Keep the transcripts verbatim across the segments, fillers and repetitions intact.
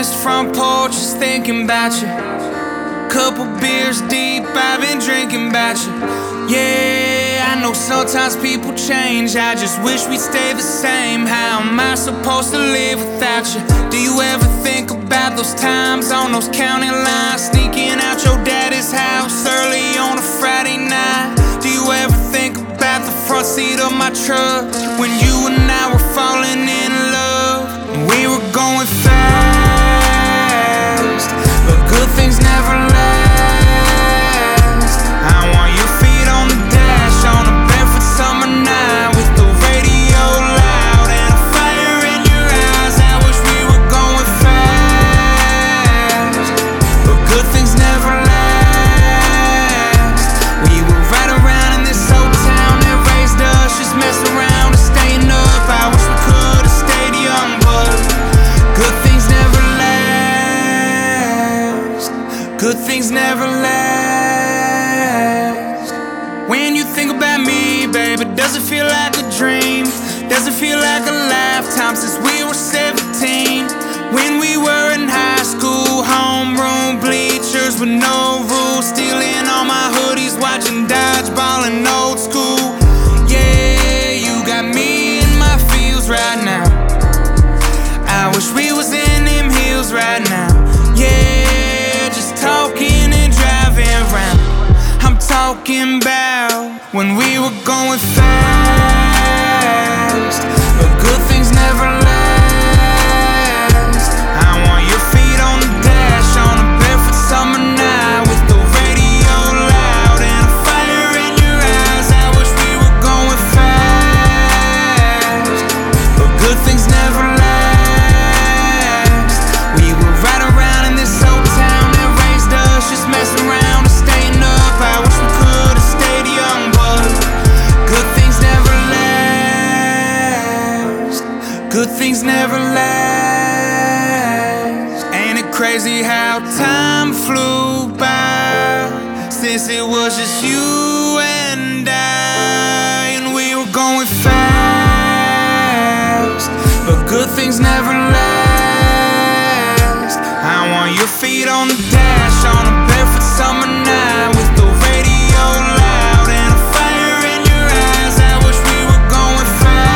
this front porch, just thinking about you. Couple beers deep, I've been drinking about you. Yeah, I know sometimes people change, I just wish we'd stay the same. How am I supposed to live without you? Do you ever think about those times on those county lines, sneaking out your daddy's house early on a Friday night? Do you ever think about the front seat of my truck when you and I were falling in love? And we were going fast, but good things never last. I want your feet on the dash on a barefoot summer night with the radio loud and a fire in your eyes. I wish we were going fast, but good things never last. We were right around in this old town that raised us, just messing around and staying up. I wish we could have stayed young, but good things never last. Good things never last. When you think about me, baby, does it feel like a dream? Does it feel like a lifetime since we were seventeen? When we were in high school, homeroom bleachers with no rules, stealing all my hoodies, watching dodgeball and old school. Yeah, you got me in my feels right now. I wish we was in them hills right now. Yeah, just talking and driving around. I'm talking about when we were going fast, but good things never last. I want your feet on the dash on a barefoot summer night with the radio loud and a fire in your eyes. I wish we were going fast, but good things never last. We were right around in this old town that raised us, just messing around and staying up. I wish we could have stayed young, but good things never last. Good things never last. Ain't it crazy how time flew by since it was just you and I, and we were going fast, but good things never last. I want your feet on the dash on a barefoot summer night with the radio loud and a fire in your eyes. I wish we were going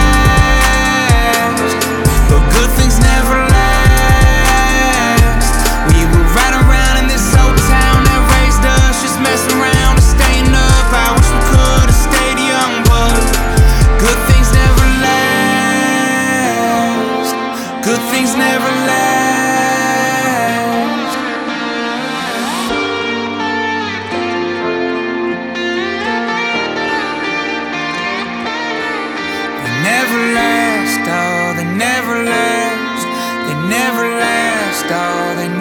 fast, but good things never last. We were right around in this old town that raised us, just messing around and staying up. I wish we could have stayed young, but good things never last. Good things never last. Never last, oh, they never last. They never last, oh, they